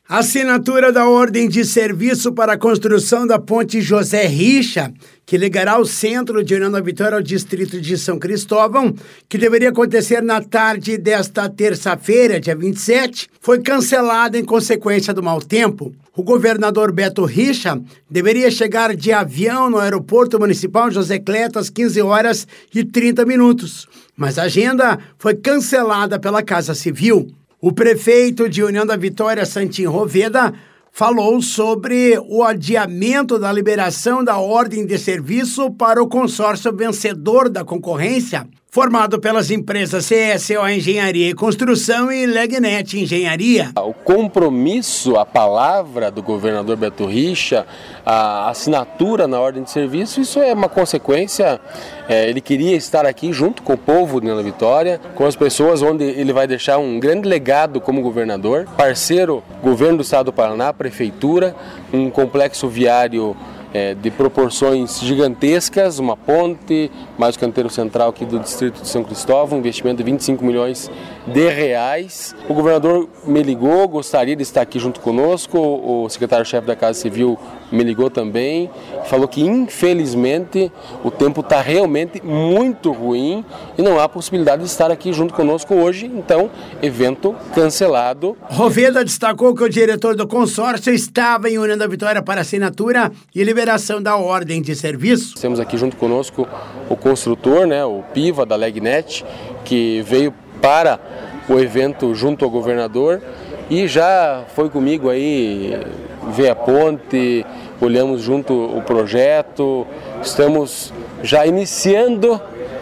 A assinatura da ordem de serviço para a construção da ponte José Richa, que ligará o centro de União da Vitória ao distrito de São Cristóvão, que deveria acontecer na tarde desta terça-feira, dia 27, foi cancelada em consequência do mau tempo. O governador Beto Richa deveria chegar de avião no aeroporto municipal José Cleto às 15 horas e 30 minutos, mas a agenda foi cancelada pela Casa Civil. O prefeito de União da Vitória, Santinho Roveda, falou sobre o adiamento da liberação da ordem de serviço para o consórcio vencedor da concorrência, formado pelas empresas CSO Engenharia e Construção e Legnet Engenharia. O compromisso, a palavra do governador Beto Richa, a assinatura na ordem de serviço, isso é uma consequência. Ele queria estar aqui junto com o povo de União da Vitória, com as pessoas, onde ele vai deixar um grande legado como governador, parceiro, governo do estado do Paraná, prefeitura, um complexo viário de proporções gigantescas, uma ponte, mais o canteiro central aqui do distrito de São Cristóvão, um investimento de 25 milhões de reais. O governador me ligou, gostaria de estar aqui junto conosco, o secretário-chefe da Casa Civil me ligou também, falou que infelizmente o tempo está realmente muito ruim e não há possibilidade de estar aqui junto conosco hoje, então evento cancelado. Roveda destacou que o diretor do consórcio estava em União da Vitória para assinatura e liberação da ordem de serviço. Temos aqui junto conosco o construtor, o Piva da Legnet, que veio para o evento junto ao governador e já foi comigo aí ver a ponte, olhamos junto o projeto, estamos já iniciando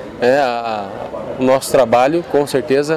o nosso trabalho, com certeza,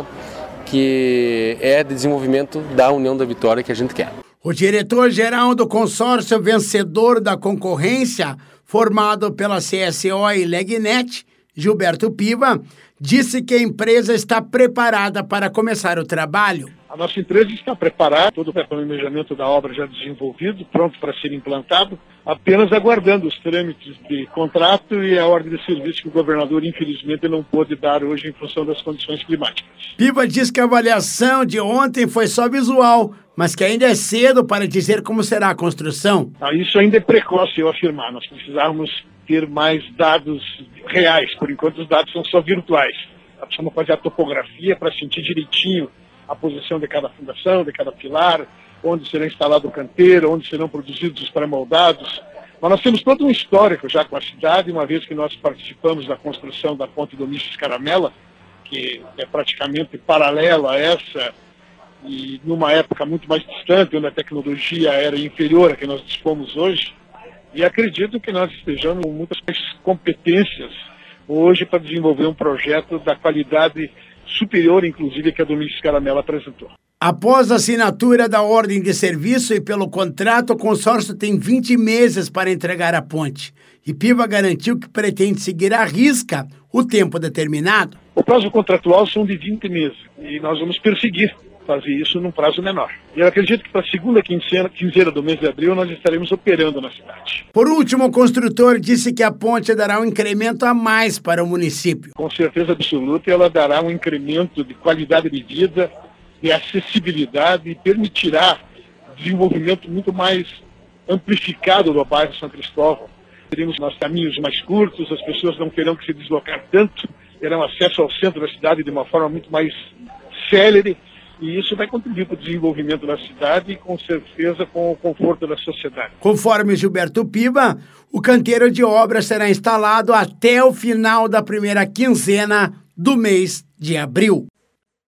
que é de desenvolvimento da União da Vitória que a gente quer. O diretor-geral do consórcio vencedor da concorrência, formado pela CSO e Legnet, Gilberto Piva, disse que a empresa está preparada para começar o trabalho. A nossa empresa está preparada, todo o planejamento da obra já desenvolvido, pronto para ser implantado, apenas aguardando os trâmites de contrato e a ordem de serviço que o governador, infelizmente, não pôde dar hoje em função das condições climáticas. Piva diz que a avaliação de ontem foi só visual, mas que ainda é cedo para dizer como será a construção. Isso ainda é precoce eu afirmar, nós precisávamos ter mais dados reais, por enquanto os dados são só virtuais. Nós precisamos fazer a topografia para sentir direitinho a posição de cada fundação, de cada pilar, onde será instalado o canteiro, onde serão produzidos os pré-moldados. Mas nós temos todo um histórico já com a cidade, uma vez que nós participamos da construção da ponte Domingos Caramela, que é praticamente paralela a essa, e numa época muito mais distante, onde a tecnologia era inferior à que nós dispomos hoje. E acredito que nós estejamos com muitas competências hoje para desenvolver um projeto da qualidade superior, inclusive, que a Domingos Caramela apresentou. Após a assinatura da ordem de serviço e pelo contrato, o consórcio tem 20 meses para entregar a ponte. E Piva garantiu que pretende seguir à risca o tempo determinado. O prazo contratual são de 20 meses e nós vamos perseguir fazer isso num prazo menor. E eu acredito que para a segunda quinzena do mês de abril nós estaremos operando na cidade. Por último, o construtor disse que a ponte dará um incremento a mais para o município. Com certeza absoluta, ela dará um incremento de qualidade de vida, de acessibilidade e permitirá desenvolvimento muito mais amplificado do bairro São Cristóvão. Teremos nossos caminhos mais curtos, as pessoas não terão que se deslocar tanto, terão acesso ao centro da cidade de uma forma muito mais célere. E isso vai contribuir para o desenvolvimento da cidade e, com certeza, com o conforto da sociedade. Conforme Gilberto Piva, o canteiro de obra será instalado até o final da primeira quinzena do mês de abril.